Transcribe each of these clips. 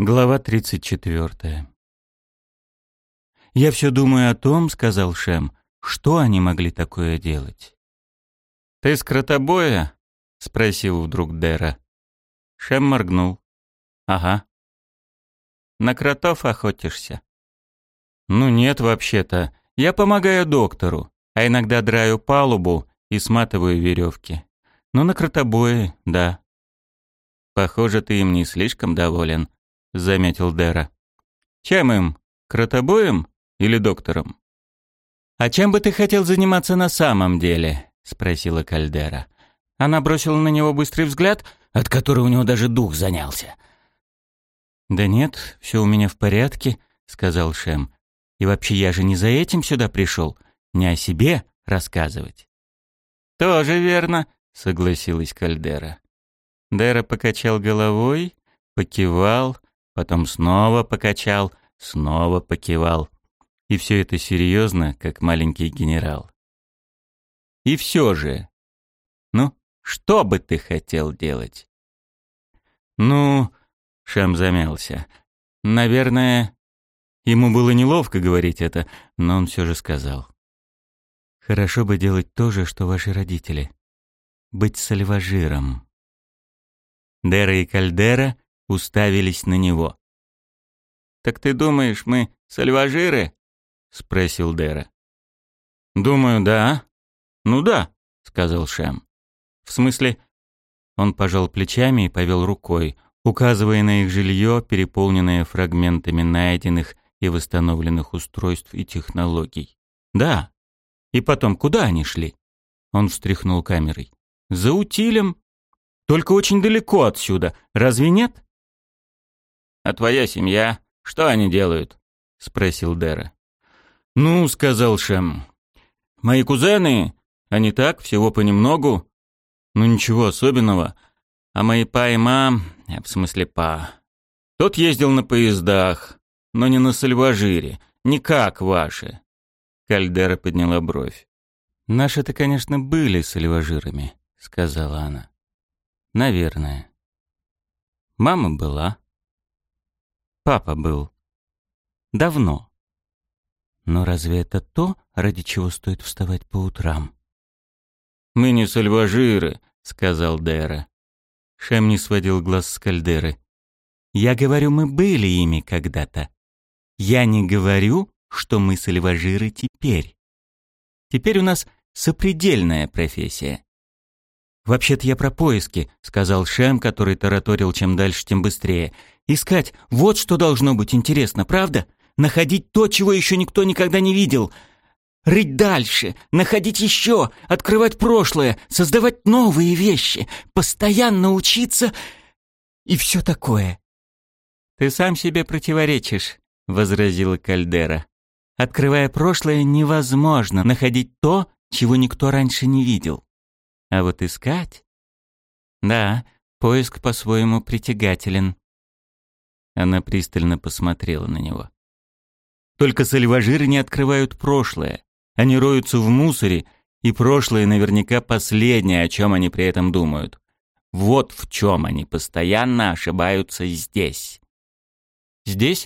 Глава 34. «Я все думаю о том, — сказал Шем, — что они могли такое делать». «Ты с кротобоя?» — спросил вдруг Дера. Шем моргнул. «Ага». «На кротов охотишься?» «Ну нет, вообще-то. Я помогаю доктору, а иногда драю палубу и сматываю веревки. Но на кротобое, да». «Похоже, ты им не слишком доволен», — заметил Дера. «Чем им? Кротобоем или доктором?» «А чем бы ты хотел заниматься на самом деле?» — спросила Кальдера. Она бросила на него быстрый взгляд, от которого у него даже дух занялся. «Да нет, все у меня в порядке», — сказал Шем. «И вообще я же не за этим сюда пришел, не о себе рассказывать». «Тоже верно», — согласилась Кальдера. Дера покачал головой, покивал, потом снова покачал, снова покивал. И все это серьезно, как маленький генерал. «И все же, ну, что бы ты хотел делать?» «Ну...» — Шем замялся. «Наверное...» Ему было неловко говорить это, но он все же сказал. «Хорошо бы делать то же, что ваши родители. Быть сальважиром». Дера и Кальдера уставились на него. «Так ты думаешь, мы сальважиры?» — спросил Дера. «Думаю, да». «Ну да», — сказал Шем. «В смысле...» Он пожал плечами и повел рукой, указывая на их жилье, переполненное фрагментами найденных и восстановленных устройств и технологий. «Да. И потом, куда они шли?» Он встряхнул камерой. «За утилем. Только очень далеко отсюда. Разве нет?» «А твоя семья? Что они делают?» — спросил Дера. «Ну, — сказал Шем, — мои кузены, они так, всего понемногу. Ну, ничего особенного. А мои па и ма, в смысле па, тот ездил на поездах, но не на сальважире, не как ваши». Кальдера подняла бровь. «Наши-то, конечно, были сальважирами», — сказала она. «Наверное. Мама была. Папа был. Давно. Но разве это то, ради чего стоит вставать по утрам?» «Мы не сальважиры», — сказал Дера. Шем не сводил глаз с Кальдеры. «Я говорю, мы были ими когда-то. Я не говорю, что мы сальважиры теперь. Теперь у нас сопредельная профессия». «Вообще-то я про поиски», — сказал Шем, который тараторил чем дальше, тем быстрее. «Искать — вот что должно быть интересно, правда? Находить то, чего еще никто никогда не видел. Рыть дальше, находить еще, открывать прошлое, создавать новые вещи, постоянно учиться и все такое». «Ты сам себе противоречишь», — возразила Кальдера. «Открывая прошлое, невозможно находить то, чего никто раньше не видел. А вот искать... Да, поиск по-своему притягателен». Она пристально посмотрела на него. «Только сальважиры не открывают прошлое. Они роются в мусоре, и прошлое наверняка последнее, о чем они при этом думают. Вот в чем они постоянно ошибаются здесь». «Здесь?»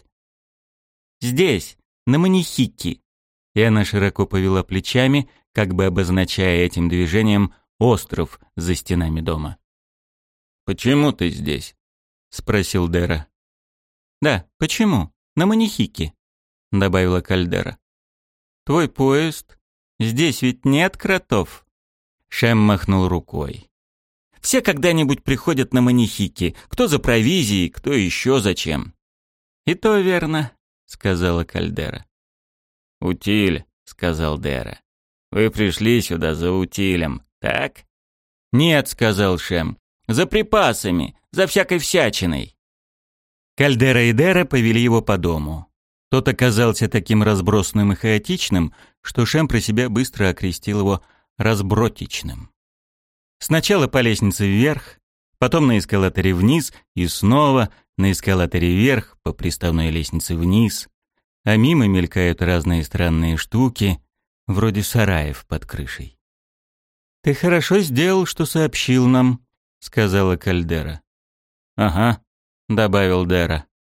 «Здесь, на Манихики». И она широко повела плечами, как бы обозначая этим движением остров за стенами дома. «Почему ты здесь?» — спросил Дера. «Да, почему? На Манихики», — добавила Кальдера. «Твой поезд? Здесь ведь нет кротов?» Шем махнул рукой. «Все когда-нибудь приходят на Манихики, кто за провизией, кто еще зачем». «И то верно», — сказала Кальдера. «Утиль», — сказал Дера. «Вы пришли сюда за утилем, так?» «Нет», — сказал Шем, — «за припасами, за всякой всячиной». Кальдера и Дера повели его по дому. Тот оказался таким разбросанным и хаотичным, что Шем про себя быстро окрестил его разбротичным. Сначала по лестнице вверх, потом на эскалаторе вниз и снова на эскалаторе вверх, по приставной лестнице вниз, а мимо мелькают разные странные штуки, вроде сараев под крышей. «Ты хорошо сделал, что сообщил нам», — сказала Кальдера. «Ага», — добавил Дера.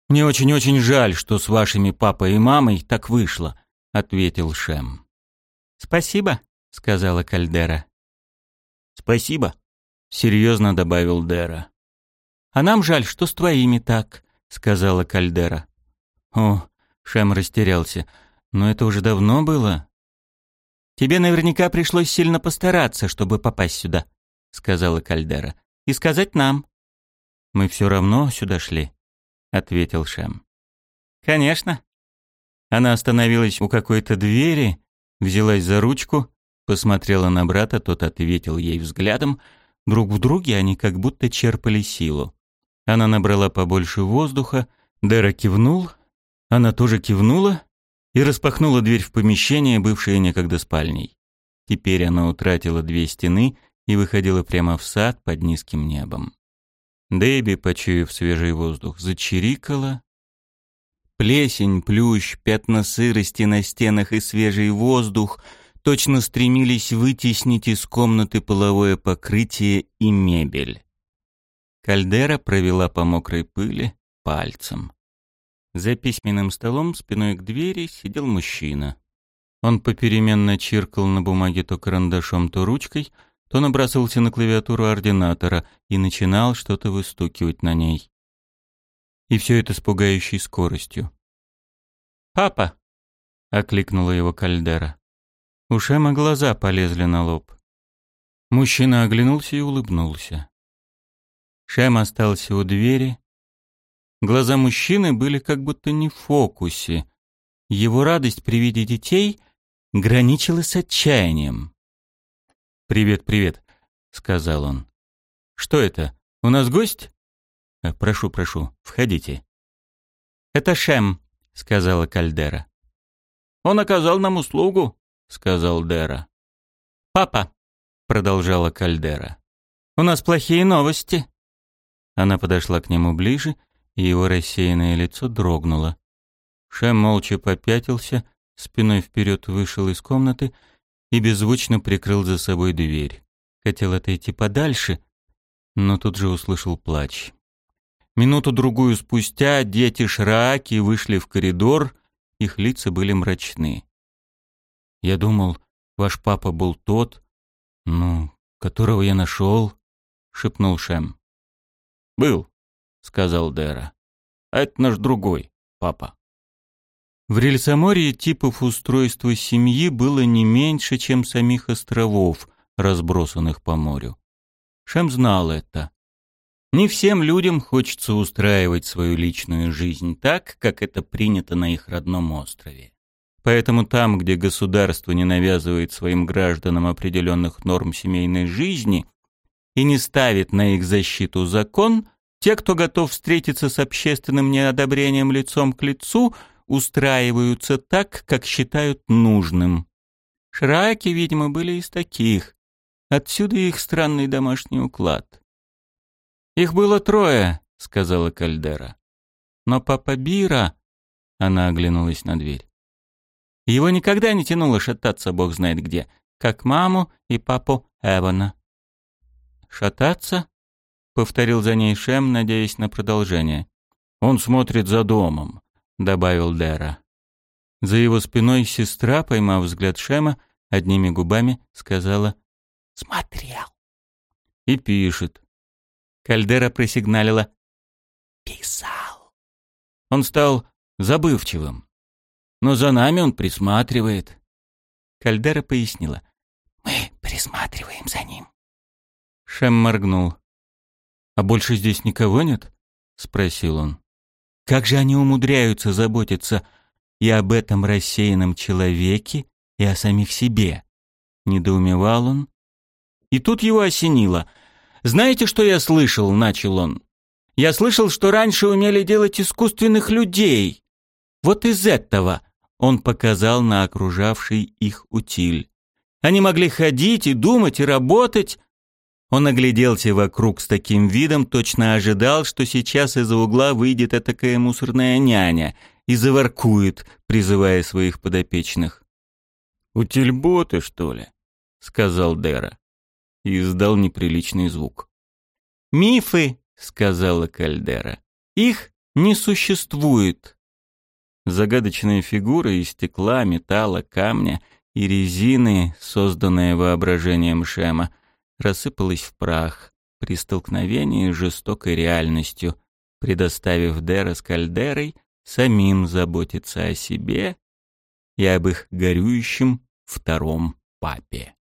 «Мне очень-очень жаль, что с вашими папой и мамой так вышло», — ответил Шем. «Спасибо», — сказала Кальдера. «Спасибо», — серьезно добавил Дера. «А нам жаль, что с твоими так», — сказала Кальдера. «О», — Шем растерялся, — «но это уже давно было». «Тебе наверняка пришлось сильно постараться, чтобы попасть сюда», — сказала Кальдера. «И сказать нам». «Мы все равно сюда шли», — ответил Шем. «Конечно». Она остановилась у какой-то двери, взялась за ручку, посмотрела на брата, тот ответил ей взглядом. Друг в друге они как будто черпали силу. Она набрала побольше воздуха, Дера кивнул, она тоже кивнула и распахнула дверь в помещение, бывшее некогда спальней. Теперь она утратила 2 стены и выходила прямо в сад под низким небом. Дэби, почуяв свежий воздух, зачирикала. Плесень, плющ, пятна сырости на стенах и свежий воздух точно стремились вытеснить из комнаты половое покрытие и мебель. Кальдера провела по мокрой пыли пальцем. За письменным столом спиной к двери сидел мужчина. Он попеременно чиркал на бумаге то карандашом, то ручкой, то набрасывался на клавиатуру ординатора и начинал что-то выстукивать на ней. И все это с пугающей скоростью. «Папа!» — окликнула его Кальдера. У Шема глаза полезли на лоб. Мужчина оглянулся и улыбнулся. Шем остался у двери. Глаза мужчины были как будто не в фокусе. Его радость при виде детей граничила с отчаянием. «Привет, привет», — сказал он. «Что это? У нас гость?» «Прошу, прошу, входите». «Это Шем», — сказала Кальдера. «Он оказал нам услугу», — сказал Дера. «Папа», — продолжала Кальдера, — «у нас плохие новости». Она подошла к нему ближе, и его рассеянное лицо дрогнуло. Шем молча попятился, спиной вперед вышел из комнаты и беззвучно прикрыл за собой дверь. Хотел отойти подальше, но тут же услышал плач. Минуту-другую спустя дети Шрааки вышли в коридор, их лица были мрачны. «Я думал, ваш папа был тот, которого я нашел», — шепнул Шем. «Был», — сказал Дера. «А это наш другой папа». В Рельсаморье типов устройства семьи было не меньше, чем самих островов, разбросанных по морю. Шем знал это. Не всем людям хочется устраивать свою личную жизнь так, как это принято на их родном острове. Поэтому там, где государство не навязывает своим гражданам определенных норм семейной жизни и не ставит на их защиту закон, те, кто готов встретиться с общественным неодобрением лицом к лицу, устраиваются так, как считают нужным. Шрааки, видимо, были из таких. Отсюда их странный домашний уклад. «Их было 3», — сказала Кальдера. «Но папа Бира...» — она оглянулась на дверь. «Его никогда не тянуло шататься бог знает где, как маму и папу Эвана». «Шататься?» — повторил за ней Шем, надеясь на продолжение. «Он смотрит за домом», — добавил Дера. За его спиной сестра, поймав взгляд Шема, одними губами сказала «Смотрел». «И пишет». Кальдера просигналила «Писал». Он стал забывчивым. Но за нами он присматривает. Кальдера пояснила. «Мы присматриваем за ним». Шем моргнул. «А больше здесь никого нет?» — спросил он. «Как же они умудряются заботиться и об этом рассеянном человеке, и о самих себе?» — недоумевал он. И тут его осенило. «Знаете, что я слышал?» — начал он. «Я слышал, что раньше умели делать искусственных людей. Вот из этого...» — он показал на окружавший их утиль. «Они могли ходить и думать, и работать...» Он огляделся вокруг с таким видом, точно ожидал, что сейчас из-за угла выйдет этакая мусорная няня и заворкует, призывая своих подопечных. «Утильботы, что ли?» — сказал Дера и издал неприличный звук. «Мифы», — сказала Кальдера. «Их не существует. Загадочная фигура из стекла, металла, камня и резины, созданная воображением Шема, рассыпалась в прах при столкновении с жестокой реальностью, предоставив Дера с Кальдерой самим заботиться о себе и об их горюющем втором папе.